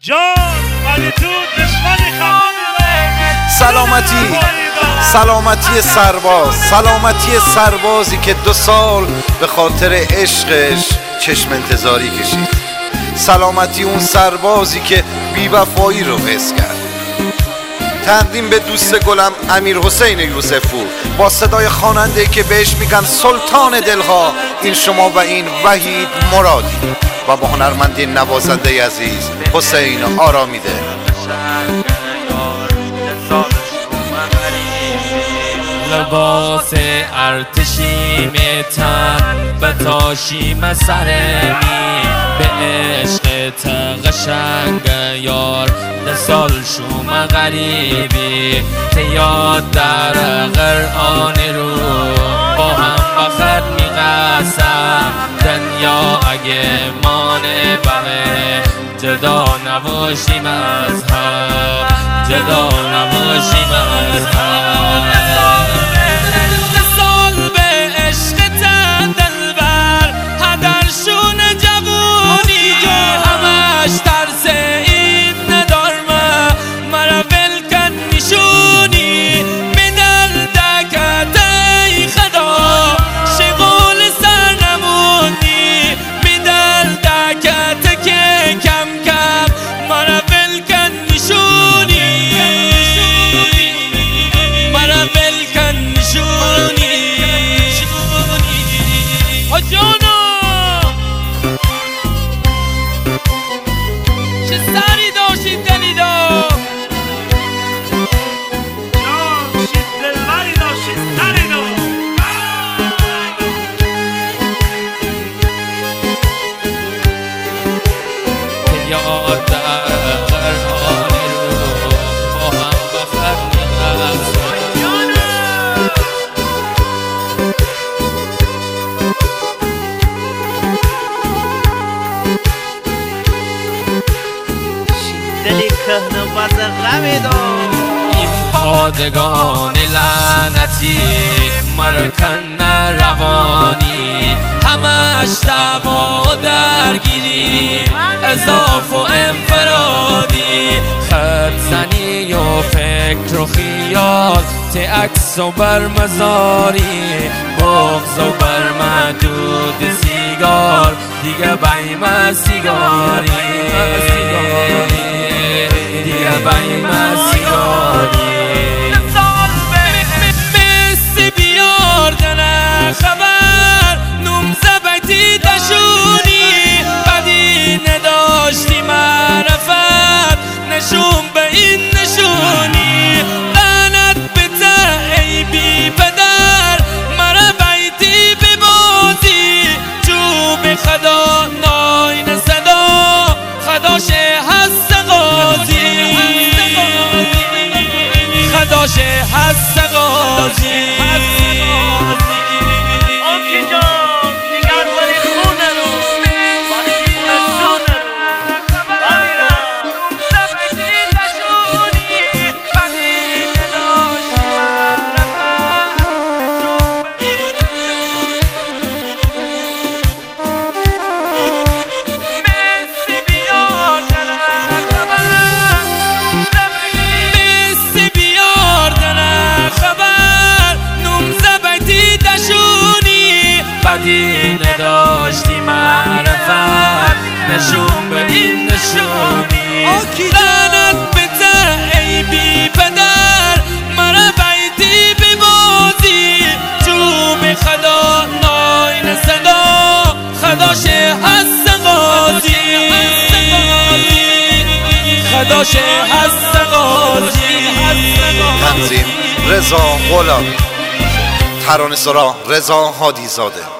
سلامتی سلامتی سربازی که 2 سال به خاطر عشقش چشم انتظاری کشید. سلامتی اون سربازی که بی‌وفایی رو حس کرد. تقدیم به دوست گلم امیر حسین یوسفپور با صدای خواننده که بهش میگن سلطان دلها، این شما و این وحید مرادی، و با هنرمند نوازنده عزیز حسین آرامیده. لباس ارتشی میتن بتاشیم سرمی، به عشق قشنگ یار 10 سال شوم غریبی، تیاد در قرآن رو با هم بخد میقسم، دنیا اگه مانه بقه جدا نباشیم از هم، جدا نباشیم از هم. 10 سال به عشق دلبر هدرشون جوونی، همش ترس این ندارم مرا ولکن نشونی، میدل دکت ای خدا شغول سر نمونی، میدل دکت که کم کم مرا ولکن نشونی، مرا ولکن نشونی. جانا چه سری داشتید دلیدا، دلبری داشتید سری یاد در قرآن رو با هم بخد میقسم. دلی کهنه بزرگمی دار، این پادگان لعنتی مرکن روانی، همش دعوا درگیری اضاف و انفرادی، خط زنی و فکر و خیال عکس و برمزاری، بغض و برمدود سیگار دیگه بیم سیگاری، دیگه بیم سیگاری. مثل بیار دنه خبر نوم زبطی دشونی، بدی نداشتی معرفت نشون به این نشونی، لعنت به ته ای بی پدر مرا بیتی ببازی، چوب خدا ناین صدا خداش هست غازی، خداش هست غازی. بدی نداشتی معرفت نشون به این نشونی، لعنت به ته ای بی پدر مرا بیتی ببازی، چوب خدا ناین صدا خداش هست غازی، خداش هست غازی. تنظیم رضا غلامی، ترانه‌سرا رضا هادی زاده.